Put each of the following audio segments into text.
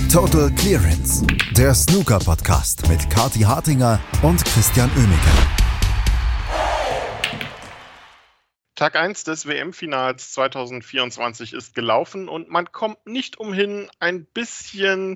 Total Clearance, der Snooker-Podcast mit Kathi Hartinger und Christian Oemeke. Tag 1 des WM-Finals 2024 ist gelaufen und man kommt nicht umhin, ein bisschen...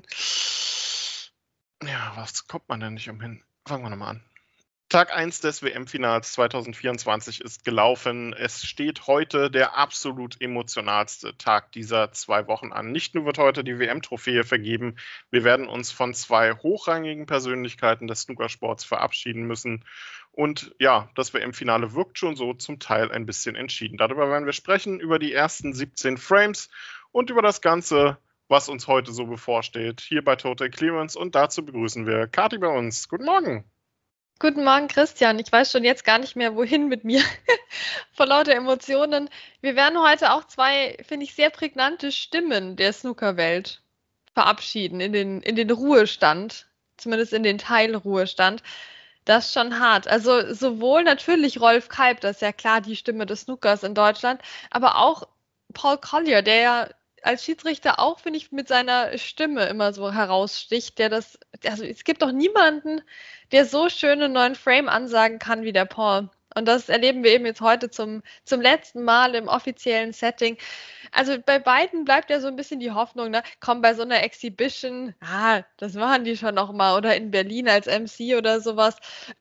Ja, was kommt man denn nicht umhin? Fangen wir nochmal an. Tag 1 des WM-Finals 2024 ist gelaufen. Es steht heute der absolut emotionalste Tag dieser 2 Wochen an. Nicht nur wird heute die WM-Trophäe vergeben, wir werden uns von 2 hochrangigen Persönlichkeiten des Snookersports verabschieden müssen. Und ja, das WM-Finale wirkt schon so zum Teil ein bisschen entschieden. Darüber werden wir sprechen, über die ersten 17 Frames und über das Ganze, was uns heute so bevorsteht, hier bei Total Clearance. Und dazu begrüßen wir Kathi bei uns. Guten Morgen. Guten Morgen, Christian. Ich weiß schon jetzt gar nicht mehr, wohin mit mir. Vor lauter Emotionen. Wir werden heute auch 2, finde ich, sehr prägnante Stimmen der Snookerwelt verabschieden in den Ruhestand. Zumindest in den Teilruhestand. Das ist schon hart. Also sowohl natürlich Rolf Kalb, das ist ja klar die Stimme des Snookers in Deutschland, aber auch Paul Collier, der ja als Schiedsrichter auch, finde ich, mit seiner Stimme immer so heraussticht, also es gibt doch niemanden, der so schöne neuen Frame ansagen kann wie der Paul. Und das erleben wir eben jetzt heute zum letzten Mal im offiziellen Setting. Also bei beiden bleibt ja so ein bisschen die Hoffnung, ne? Komm, bei so einer Exhibition, das machen die schon noch mal, oder in Berlin als MC oder sowas.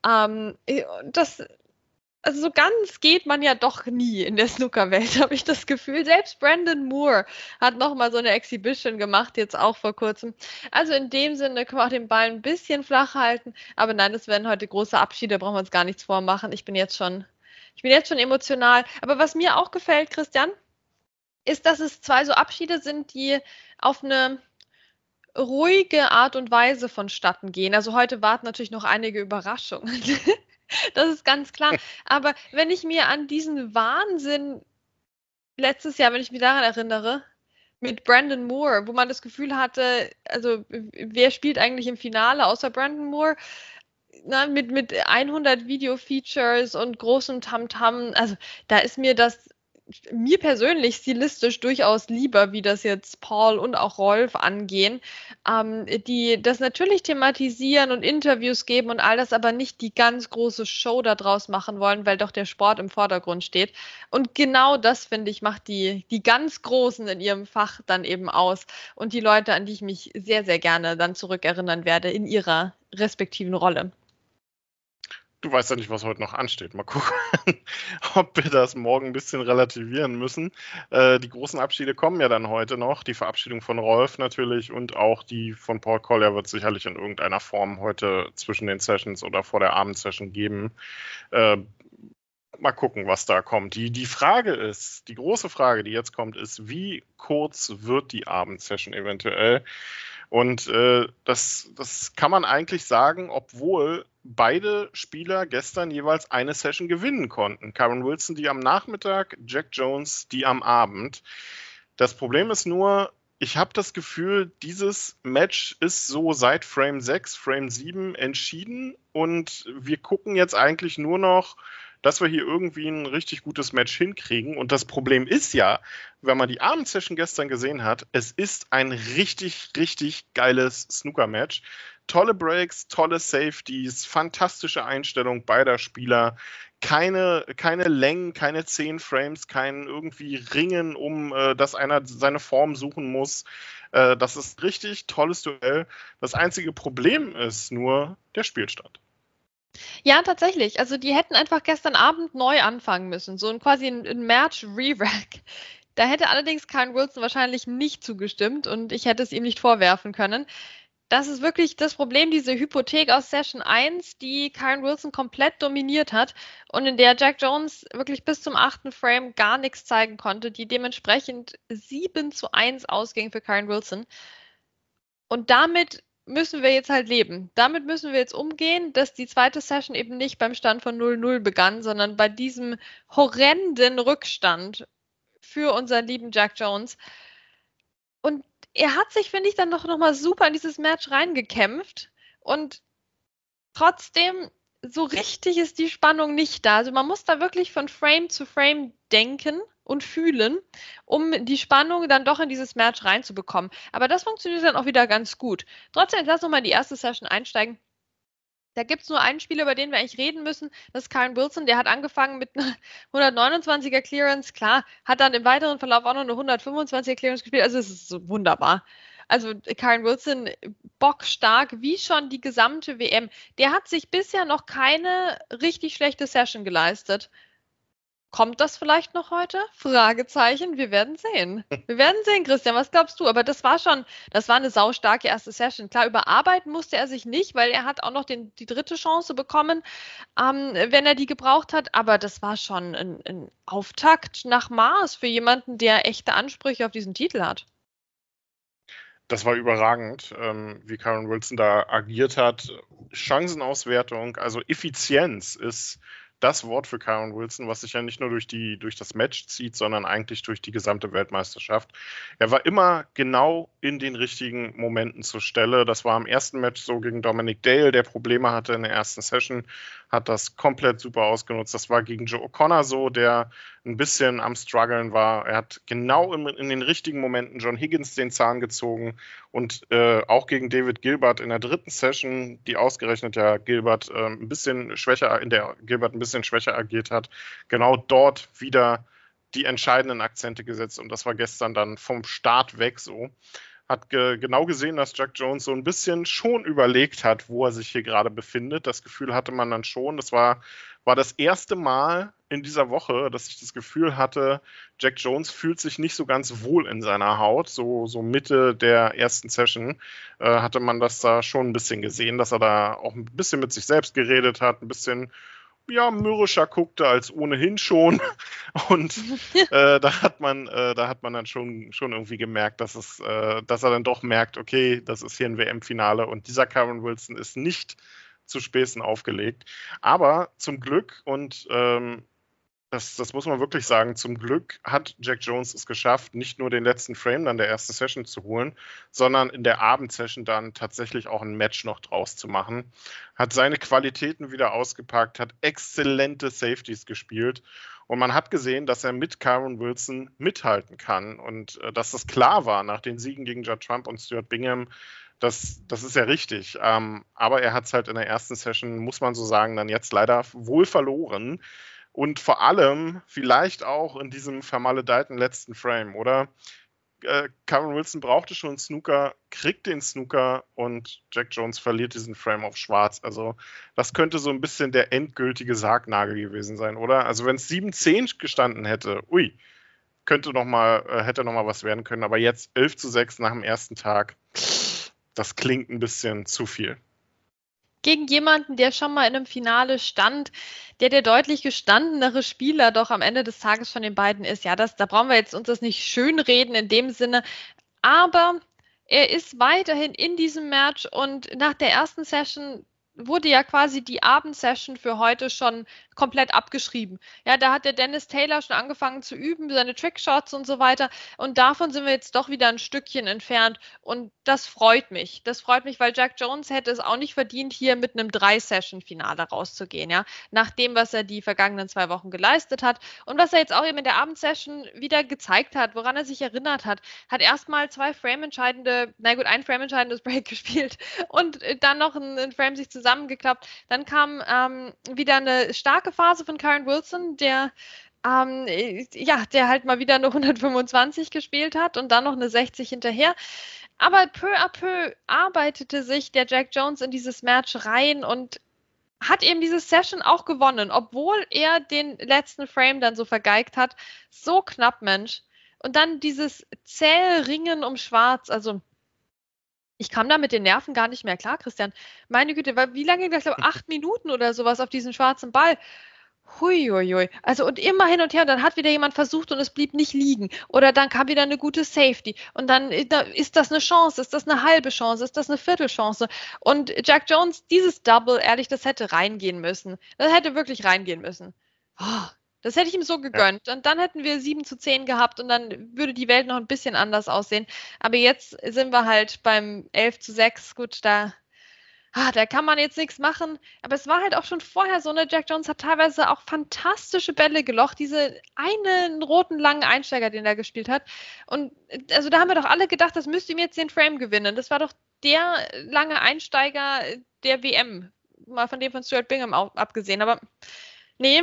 Also so ganz geht man ja doch nie in der Snookerwelt, habe ich das Gefühl. Selbst Brandon Moore hat nochmal so eine Exhibition gemacht, jetzt auch vor kurzem. Also in dem Sinne können wir auch den Ball ein bisschen flach halten. Aber nein, das werden heute große Abschiede, brauchen wir uns gar nichts vormachen. Ich bin jetzt schon emotional. Aber was mir auch gefällt, Christian, ist, dass es 2 so Abschiede sind, die auf eine ruhige Art und Weise vonstatten gehen. Also heute warten natürlich noch einige Überraschungen. Das ist ganz klar. Aber wenn ich mir an diesen Wahnsinn letztes Jahr, wenn ich mich daran erinnere, mit Brandon Moore, wo man das Gefühl hatte, also wer spielt eigentlich im Finale außer Brandon Moore? Na, mit 100 Video-Features und großem Tamtam. Also da ist mir persönlich stilistisch durchaus lieber, wie das jetzt Paul und auch Rolf angehen, die das natürlich thematisieren und Interviews geben und all das, aber nicht die ganz große Show daraus machen wollen, weil doch der Sport im Vordergrund steht. Und genau das, finde ich, macht die ganz Großen in ihrem Fach dann eben aus und die Leute, an die ich mich sehr, sehr gerne dann zurückerinnern werde in ihrer respektiven Rolle. Du weißt ja nicht, was heute noch ansteht. Mal gucken, ob wir das morgen ein bisschen relativieren müssen. Die großen Abschiede kommen ja dann heute noch. Die Verabschiedung von Rolf natürlich und auch die von Paul Collier wird sicherlich in irgendeiner Form heute zwischen den Sessions oder vor der Abendsession geben. Mal gucken, was da kommt. Die große Frage, die jetzt kommt, ist, wie kurz wird die Abendsession eventuell? Und das kann man eigentlich sagen, obwohl beide Spieler gestern jeweils eine Session gewinnen konnten. Kyren Wilson, die am Nachmittag, Jack Jones, die am Abend. Das Problem ist nur, ich habe das Gefühl, dieses Match ist so seit Frame 6, Frame 7 entschieden und wir gucken jetzt eigentlich nur noch, dass wir hier irgendwie ein richtig gutes Match hinkriegen. Und das Problem ist ja, wenn man die Abendsession gestern gesehen hat, es ist ein richtig, richtig geiles Snooker-Match. Tolle Breaks, tolle Safeties, fantastische Einstellung beider Spieler. Keine Längen, keine 10 Frames, kein irgendwie Ringen, dass einer seine Form suchen muss. Das ist ein richtig tolles Duell. Das einzige Problem ist nur der Spielstand. Ja, tatsächlich. Also die hätten einfach gestern Abend neu anfangen müssen. So quasi ein Match-Re-Rack. Da hätte allerdings Kyren Wilson wahrscheinlich nicht zugestimmt und ich hätte es ihm nicht vorwerfen können. Das ist wirklich das Problem, diese Hypothek aus Session 1, die Kyren Wilson komplett dominiert hat und in der Jack Jones wirklich bis zum 8. Frame gar nichts zeigen konnte, die dementsprechend 7:1 ausging für Kyren Wilson. Und damit müssen wir jetzt halt leben. Damit müssen wir jetzt umgehen, dass die zweite Session eben nicht beim Stand von 0:0 begann, sondern bei diesem horrenden Rückstand für unseren lieben Jack Jones. Und er hat sich, finde ich, dann noch mal super in dieses Match reingekämpft und trotzdem so richtig ist die Spannung nicht da. Also man muss da wirklich von Frame zu Frame denken und fühlen, um die Spannung dann doch in dieses Match reinzubekommen. Aber das funktioniert dann auch wieder ganz gut. Trotzdem, lass uns mal in die erste Session einsteigen. Da gibt es nur einen Spieler, über den wir eigentlich reden müssen. Das ist Kyren Wilson. Der hat angefangen mit einer 129er Clearance. Klar, hat dann im weiteren Verlauf auch noch eine 125er Clearance gespielt. Also es ist so wunderbar. Also Kyren Wilson, bockstark, wie schon die gesamte WM. Der hat sich bisher noch keine richtig schlechte Session geleistet. Kommt das vielleicht noch heute? Fragezeichen, wir werden sehen. Wir werden sehen, Christian, was glaubst du? Aber das war eine saustarke erste Session. Klar, überarbeiten musste er sich nicht, weil er hat auch noch die dritte Chance bekommen, wenn er die gebraucht hat. Aber das war schon ein Auftakt nach Maß für jemanden, der echte Ansprüche auf diesen Titel hat. Das war überragend, wie Kyren Wilson da agiert hat. Chancenauswertung, also Effizienz ist das Wort für Kyren Wilson, was sich ja nicht nur durch das Match zieht, sondern eigentlich durch die gesamte Weltmeisterschaft. Er war immer genau in den richtigen Momenten zur Stelle. Das war im ersten Match so gegen Dominic Dale, der Probleme hatte in der ersten Session, hat das komplett super ausgenutzt. Das war gegen Joe O'Connor so, der ein bisschen am Struggeln war. Er hat genau in den richtigen Momenten John Higgins den Zahn gezogen und auch gegen David Gilbert in der dritten Session, die ausgerechnet ja Gilbert ein bisschen schwächer agiert hat, genau dort wieder die entscheidenden Akzente gesetzt und das war gestern dann vom Start weg so. Hat genau gesehen, dass Jack Jones so ein bisschen schon überlegt hat, wo er sich hier gerade befindet. Das Gefühl hatte man dann schon. Das war das erste Mal in dieser Woche, dass ich das Gefühl hatte, Jack Jones fühlt sich nicht so ganz wohl in seiner Haut. So Mitte der ersten Session hatte man das da schon ein bisschen gesehen, dass er da auch ein bisschen mit sich selbst geredet hat, ein bisschen mürrischer guckte als ohnehin schon. Und da hat man dann schon irgendwie gemerkt, dass er dann doch merkt, okay, das ist hier ein WM-Finale und dieser Kyren Wilson ist nicht zu Späßen aufgelegt. Aber zum Glück und das muss man wirklich sagen, zum Glück hat Jack Jones es geschafft, nicht nur den letzten Frame dann der ersten Session zu holen, sondern in der Abendsession dann tatsächlich auch ein Match noch draus zu machen. Hat seine Qualitäten wieder ausgepackt, hat exzellente Safeties gespielt und man hat gesehen, dass er mit Kyren Wilson mithalten kann und dass das klar war nach den Siegen gegen Judd Trump und Stuart Bingham. Das ist ja richtig, aber er hat es halt in der ersten Session, muss man so sagen, dann jetzt leider wohl verloren. Und vor allem vielleicht auch in diesem vermaledeiten letzten Frame, oder? Kyren Wilson brauchte schon einen Snooker, kriegt den Snooker und Jack Jones verliert diesen Frame auf schwarz. Also das könnte so ein bisschen der endgültige Sargnagel gewesen sein, oder? Also wenn es 7-10 gestanden hätte, hätte noch mal was werden können. Aber jetzt 11-6 nach dem ersten Tag, das klingt ein bisschen zu viel. Gegen jemanden, der schon mal in einem Finale stand, der deutlich gestandenere Spieler doch am Ende des Tages von den beiden ist. Ja, da brauchen wir uns das nicht schönreden in dem Sinne, aber er ist weiterhin in diesem Match und nach der ersten Session wurde ja quasi die Abendsession für heute schon komplett abgeschrieben. Ja, da hat der Dennis Taylor schon angefangen zu üben, seine Trickshots und so weiter. Und davon sind wir jetzt doch wieder ein Stückchen entfernt. Und das freut mich. Das freut mich, weil Jack Jones hätte es auch nicht verdient, hier mit einem 3-Session-Finale rauszugehen. Ja, nach dem, was er die vergangenen 2 Wochen geleistet hat. Und was er jetzt auch eben in der Abendsession wieder gezeigt hat, woran er sich erinnert hat. Hat erstmal ein Frame-entscheidendes Break gespielt und dann noch ein Frame sich zusammengeklappt. Dann kam wieder eine starke Phase von Kyren Wilson, der halt mal wieder eine 125 gespielt hat und dann noch eine 60 hinterher. Aber peu à peu arbeitete sich der Jack Jones in dieses Match rein und hat eben diese Session auch gewonnen, obwohl er den letzten Frame dann so vergeigt hat. So knapp, Mensch. Und dann dieses zähe Ringen um Schwarz, also ich kam da mit den Nerven gar nicht mehr klar, Christian. Meine Güte, wie lange ging das? Ich glaube, 8 Minuten oder sowas auf diesen schwarzen Ball. Huiuiui. Also und immer hin und her und dann hat wieder jemand versucht und es blieb nicht liegen. Oder dann kam wieder eine gute Safety. Und dann ist das eine Chance, ist das eine halbe Chance, ist das eine Viertelchance. Und Jack Jones, dieses Double, ehrlich, das hätte reingehen müssen. Das hätte wirklich reingehen müssen. Oh, das hätte ich ihm so gegönnt. Und dann hätten wir 7-10 gehabt und dann würde die Welt noch ein bisschen anders aussehen. Aber jetzt sind wir halt beim 11-6. Gut, da da kann man jetzt nichts machen. Aber es war halt auch schon vorher so, ne? Jack Jones hat teilweise auch fantastische Bälle gelocht. Diese einen roten langen Einsteiger, den er gespielt hat. Und also da haben wir doch alle gedacht, das müsste ihm jetzt den Frame gewinnen. Das war doch der lange Einsteiger der WM. Mal von dem von Stuart Bingham abgesehen. Aber nee,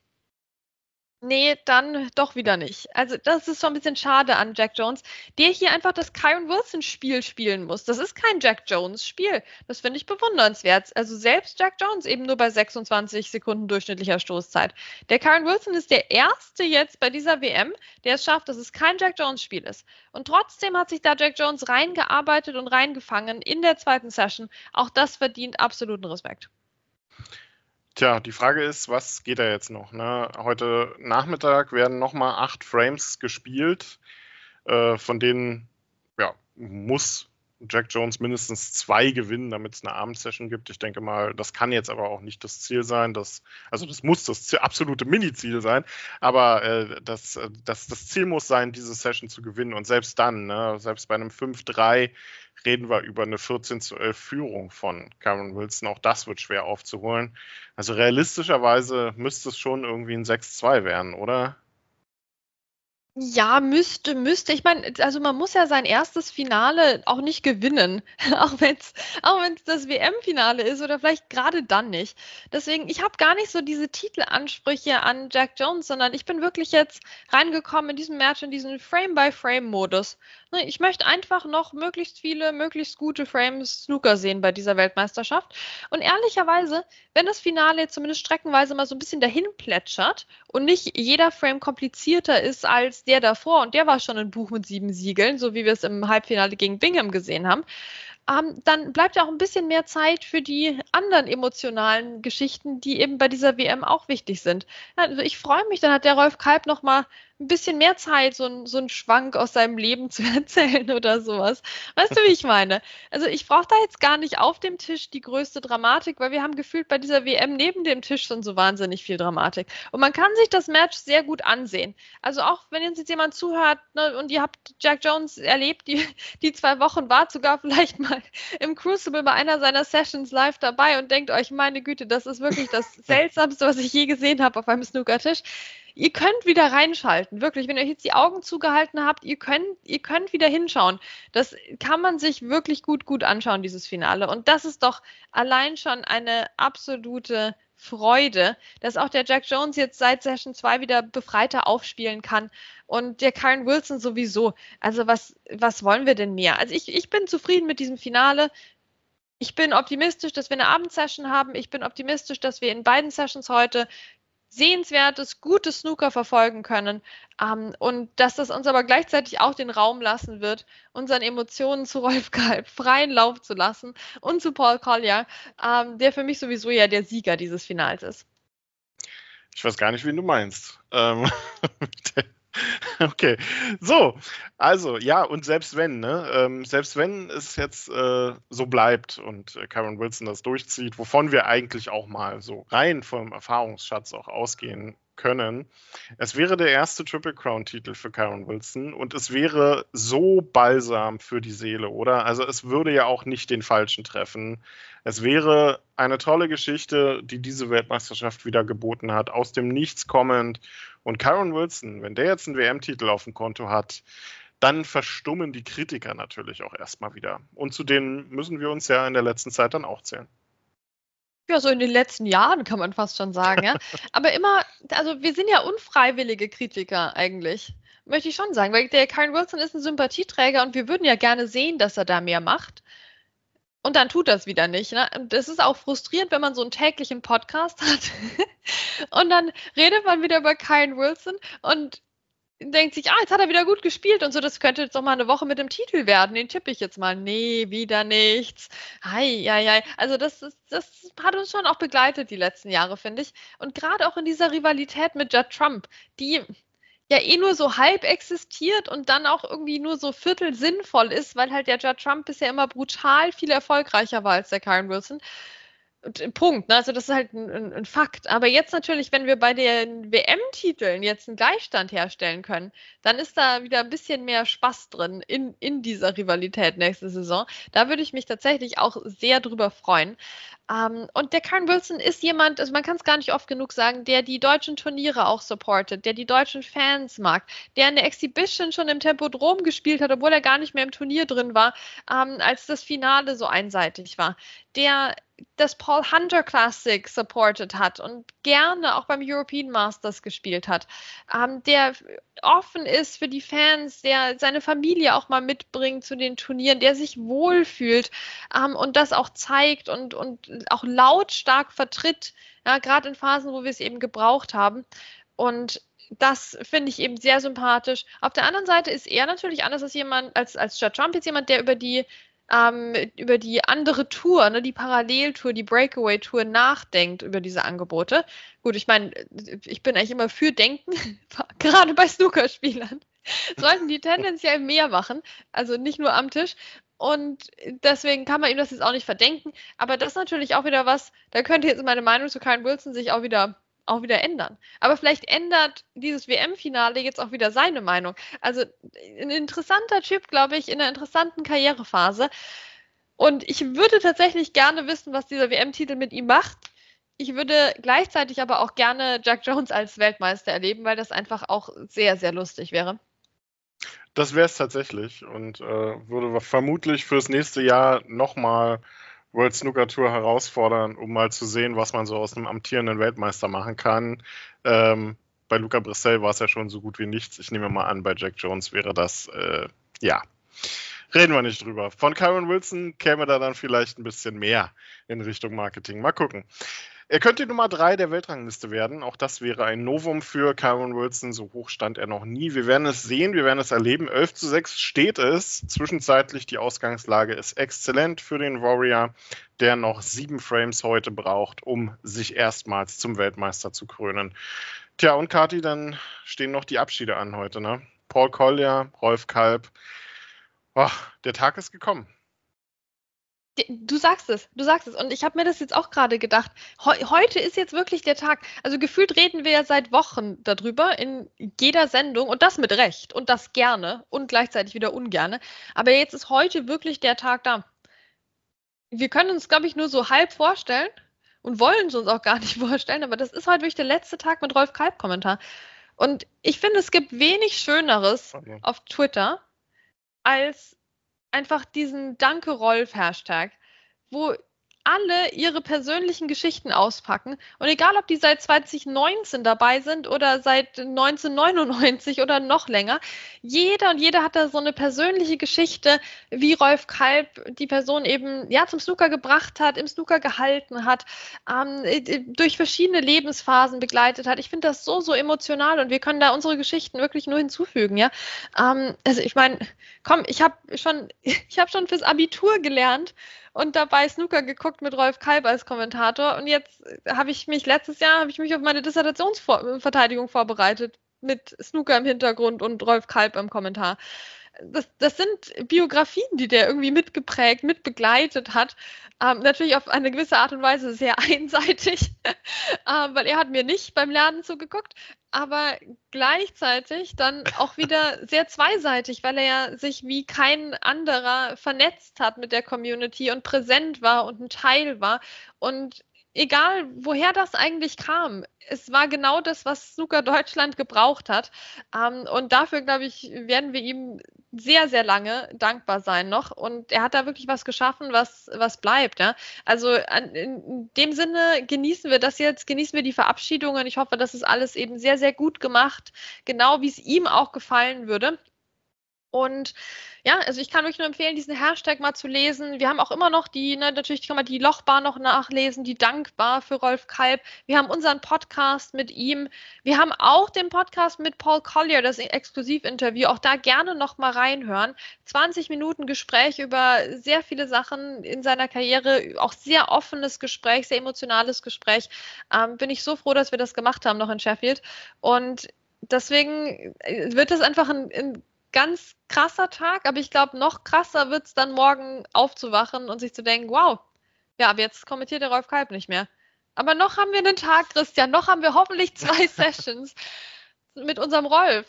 dann doch wieder nicht. Also das ist schon ein bisschen schade an Jack Jones, der hier einfach das Kyron Wilson-Spiel spielen muss. Das ist kein Jack Jones-Spiel. Das finde ich bewundernswert. Also selbst Jack Jones eben nur bei 26 Sekunden durchschnittlicher Stoßzeit. Der Kyron Wilson ist der Erste jetzt bei dieser WM, der es schafft, dass es kein Jack Jones-Spiel ist. Und trotzdem hat sich da Jack Jones reingearbeitet und reingefangen in der zweiten Session. Auch das verdient absoluten Respekt. Tja, die Frage ist, was geht da jetzt noch? Ne? Heute Nachmittag werden nochmal 8 Frames gespielt, von denen muss Jack Jones mindestens 2 gewinnen, damit es eine Abendsession gibt. Ich denke mal, das kann jetzt aber auch nicht das Ziel sein. Das muss das absolute Mini-Ziel sein. Aber das Ziel muss sein, diese Session zu gewinnen. Und selbst dann, ne, selbst bei einem 5-3 reden wir über eine 14:11 Führung von Kyron Wilson. Auch das wird schwer aufzuholen. Also realistischerweise müsste es schon irgendwie ein 6-2 werden, oder? Ja, müsste. Ich meine, also man muss ja sein erstes Finale auch nicht gewinnen, auch wenn's das WM-Finale ist oder vielleicht gerade dann nicht. Deswegen, ich habe gar nicht so diese Titelansprüche an Jack Jones, sondern ich bin wirklich jetzt reingekommen in diesem Match, in diesen Frame-by-Frame-Modus. Ne, ich möchte einfach noch möglichst viele, möglichst gute Frames Snooker sehen bei dieser Weltmeisterschaft. Und ehrlicherweise, wenn das Finale zumindest streckenweise mal so ein bisschen dahin plätschert und nicht jeder Frame komplizierter ist als der davor, und der war schon ein Buch mit 7 Siegeln, so wie wir es im Halbfinale gegen Bingham gesehen haben, dann bleibt ja auch ein bisschen mehr Zeit für die anderen emotionalen Geschichten, die eben bei dieser WM auch wichtig sind. Also ich freue mich, dann hat der Rolf Kalb noch mal ein bisschen mehr Zeit, so einen Schwank aus seinem Leben zu erzählen oder sowas. Weißt du, wie ich meine? Also ich brauche da jetzt gar nicht auf dem Tisch die größte Dramatik, weil wir haben gefühlt bei dieser WM neben dem Tisch schon so wahnsinnig viel Dramatik. Und man kann sich das Match sehr gut ansehen. Also auch wenn jetzt jemand zuhört, ne, und ihr habt Jack Jones erlebt, die 2 Wochen, wart sogar vielleicht mal im Crucible bei einer seiner Sessions live dabei und denkt euch, meine Güte, das ist wirklich das Seltsamste, was ich je gesehen habe auf einem Snookertisch. Ihr könnt wieder reinschalten, wirklich. Wenn ihr euch jetzt die Augen zugehalten habt, ihr könnt wieder hinschauen. Das kann man sich wirklich gut anschauen, dieses Finale. Und das ist doch allein schon eine absolute Freude, dass auch der Jack Jones jetzt seit Session 2 wieder befreiter aufspielen kann und der Kyron Wilson sowieso. Also was wollen wir denn mehr? Also ich bin zufrieden mit diesem Finale. Ich bin optimistisch, dass wir eine Abendsession haben. Ich bin optimistisch, dass wir in beiden Sessions heute sehenswertes, gutes Snooker verfolgen können und dass das uns aber gleichzeitig auch den Raum lassen wird, unseren Emotionen zu Rolf Kalb freien Lauf zu lassen und zu Paul Collier, der für mich sowieso ja der Sieger dieses Finals ist. Ich weiß gar nicht, wen du meinst. Okay, so, also ja, und selbst wenn es jetzt so bleibt und Kyron Wilson das durchzieht, wovon wir eigentlich auch mal so rein vom Erfahrungsschatz auch ausgehen können, es wäre der erste Triple Crown-Titel für Kyron Wilson und es wäre so balsam für die Seele, oder? Also es würde ja auch nicht den Falschen treffen. Es wäre eine tolle Geschichte, die diese Weltmeisterschaft wieder geboten hat, aus dem Nichts kommend. Und Kyron Wilson, wenn der jetzt einen WM-Titel auf dem Konto hat, dann verstummen die Kritiker natürlich auch erstmal wieder. Und zu denen müssen wir uns ja in der letzten Zeit dann auch zählen. Ja, so in den letzten Jahren kann man fast schon sagen, ja. Aber immer, also wir sind ja unfreiwillige Kritiker eigentlich, möchte ich schon sagen, weil der Kyron Wilson ist ein Sympathieträger und wir würden ja gerne sehen, dass er da mehr macht. Und dann tut das wieder nicht. Ne? Und das ist auch frustrierend, wenn man so einen täglichen Podcast hat. Und dann redet man wieder über Kyron Wilson und denkt sich, jetzt hat er wieder gut gespielt und so, das könnte jetzt doch mal eine Woche mit dem Titel werden, den tippe ich jetzt mal. Nee, wieder nichts. Hei. Also das hat uns schon auch begleitet die letzten Jahre, finde ich. Und gerade auch in dieser Rivalität mit Judd Trump, die ja nur so halb existiert und dann auch irgendwie nur so viertel sinnvoll ist, weil halt der Judd Trump bisher immer brutal viel erfolgreicher war als der Kyron Wilson. Punkt, ne? Also das ist halt ein Fakt. Aber jetzt natürlich, wenn wir bei den WM-Titeln jetzt einen Gleichstand herstellen können, dann ist da wieder ein bisschen mehr Spaß drin in dieser Rivalität nächste Saison. Da würde ich mich tatsächlich auch sehr drüber freuen. Und der Karen Wilson ist jemand, also man kann es gar nicht oft genug sagen, der die deutschen Turniere auch supportet, der die deutschen Fans mag, der eine Exhibition schon im Tempodrom gespielt hat, obwohl er gar nicht mehr im Turnier drin war, als das Finale so einseitig war, der das Paul Hunter Classic supported hat und gerne auch beim European Masters gespielt hat, der offen ist für die Fans, der seine Familie auch mal mitbringt zu den Turnieren, der sich wohlfühlt und das auch zeigt und auch lautstark vertritt, ja, gerade in Phasen, wo wir es eben gebraucht haben. Und das finde ich eben sehr sympathisch. Auf der anderen Seite ist er natürlich anders als jemand, als Judd Trump jetzt jemand, der über die andere Tour, ne, die Paralleltour, die Breakaway-Tour nachdenkt über diese Angebote. Gut, ich meine, ich bin eigentlich immer für Denken, gerade bei Snookerspielern. Sollten die tendenziell mehr machen, also nicht nur am Tisch. Und deswegen kann man ihm das jetzt auch nicht verdenken. Aber das ist natürlich auch wieder was, da könnte jetzt meine Meinung zu Karen Wilson sich auch wieder ändern. Aber vielleicht ändert dieses WM-Finale jetzt auch wieder seine Meinung. Also ein interessanter Typ, glaube ich, in einer interessanten Karrierephase. Und ich würde tatsächlich gerne wissen, was dieser WM-Titel mit ihm macht. Ich würde gleichzeitig aber auch gerne Jack Jones als Weltmeister erleben, weil das einfach auch sehr, sehr lustig wäre. Das wäre es tatsächlich und würde vermutlich fürs nächste Jahr nochmal World Snooker Tour herausfordern, um mal zu sehen, was man so aus einem amtierenden Weltmeister machen kann. Bei Luca Brissell war es ja schon so gut wie nichts. Ich nehme mal an, bei Jack Jones wäre das, ja, reden wir nicht drüber. Von Karen Wilson käme da dann vielleicht ein bisschen mehr in Richtung Marketing. Mal gucken. Er könnte Nummer 3 der Weltrangliste werden. Auch das wäre ein Novum für Karen Wilson. So hoch stand er noch nie. Wir werden es sehen, wir werden es erleben. 11:6 steht es. Zwischenzeitlich die Ausgangslage ist exzellent für den Warrior, der noch 7 Frames heute braucht, um sich erstmals zum Weltmeister zu krönen. Tja, und Kathi, dann stehen noch die Abschiede an heute, ne? Paul Collier, Rolf Kalb. Oh, der Tag ist gekommen. Du sagst es. Und ich habe mir das jetzt auch gerade gedacht. Heute ist jetzt wirklich der Tag. Also gefühlt reden wir ja seit Wochen darüber in jeder Sendung und das mit Recht und das gerne und gleichzeitig wieder ungerne. Aber jetzt ist heute wirklich der Tag da. Wir können uns, glaube ich, nur so halb vorstellen und wollen es uns auch gar nicht vorstellen, aber das ist heute wirklich der letzte Tag mit Rolf Kalb-Kommentar. Und ich finde, es gibt wenig Schöneres auf Twitter als einfach diesen Danke-Rolf-Hashtag, wo alle ihre persönlichen Geschichten auspacken. Und egal, ob die seit 2019 dabei sind oder seit 1999 oder noch länger, jeder und jede hat da so eine persönliche Geschichte, wie Rolf Kalb die Person eben ja zum Snooker gebracht hat, im Snooker gehalten hat, durch verschiedene Lebensphasen begleitet hat. Ich finde das so, so emotional und wir können da unsere Geschichten wirklich nur hinzufügen, ja. Also ich meine, komm, ich habe schon fürs Abitur gelernt und dabei Snooker geguckt mit Rolf Kalb als Kommentator. Und jetzt letztes Jahr habe ich mich auf meine Dissertationsverteidigung vorbereitet mit Snooker im Hintergrund und Rolf Kalb im Kommentar. Das sind Biografien, die der irgendwie mitgeprägt, mitbegleitet hat. Natürlich auf eine gewisse Art und Weise sehr einseitig, weil er hat mir nicht beim Lernen zugeguckt, aber gleichzeitig dann auch wieder sehr zweiseitig, weil er ja sich wie kein anderer vernetzt hat mit der Community und präsent war und ein Teil war. Und egal, woher das eigentlich kam, es war genau das, was Snooker Deutschland gebraucht hat. Und dafür, glaube ich, werden wir ihm sehr, sehr lange dankbar sein noch. Und er hat da wirklich was geschaffen, was bleibt. Ja? Also in dem Sinne genießen wir das jetzt, genießen wir die Verabschiedung. Und ich hoffe, das ist alles eben sehr, sehr gut gemacht. Genau wie es ihm auch gefallen würde. Und ja, also ich kann euch nur empfehlen, diesen Hashtag mal zu lesen. Wir haben auch immer noch natürlich kann man die Lochbar noch nachlesen, die Dankbar für Rolf Kalb. Wir haben unseren Podcast mit ihm. Wir haben auch den Podcast mit Paul Collier, das Exklusivinterview. Auch da gerne noch mal reinhören. 20 Minuten Gespräch über sehr viele Sachen in seiner Karriere. Auch sehr offenes Gespräch, sehr emotionales Gespräch. Bin ich so froh, dass wir das gemacht haben noch in Sheffield. Und deswegen wird das einfach ein ganz krasser Tag, aber ich glaube, noch krasser wird es dann morgen aufzuwachen und sich zu denken, wow, Ja, aber jetzt kommentiert der Rolf Kalb nicht mehr. Aber noch haben wir einen Tag, Christian. Noch haben wir hoffentlich 2 Sessions mit unserem Rolf.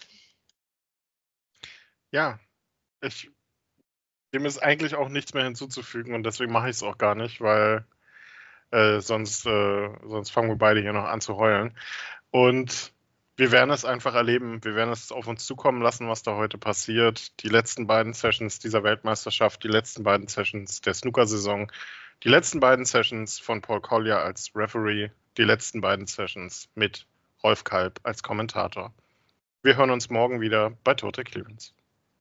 Ja, dem ist eigentlich auch nichts mehr hinzuzufügen und deswegen mache ich es auch gar nicht, weil sonst fangen wir beide hier noch an zu heulen. Und wir werden es einfach erleben, wir werden es auf uns zukommen lassen, was da heute passiert. Die letzten beiden Sessions dieser Weltmeisterschaft, die letzten beiden Sessions der Snooker-Saison, die letzten beiden Sessions von Paul Collier als Referee, die letzten beiden Sessions mit Rolf Kalb als Kommentator. Wir hören uns morgen wieder bei Total Clearance.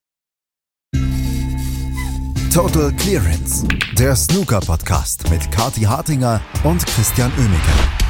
Total Clearance, der Snooker-Podcast mit Kathi Hartinger und Christian Oemeke.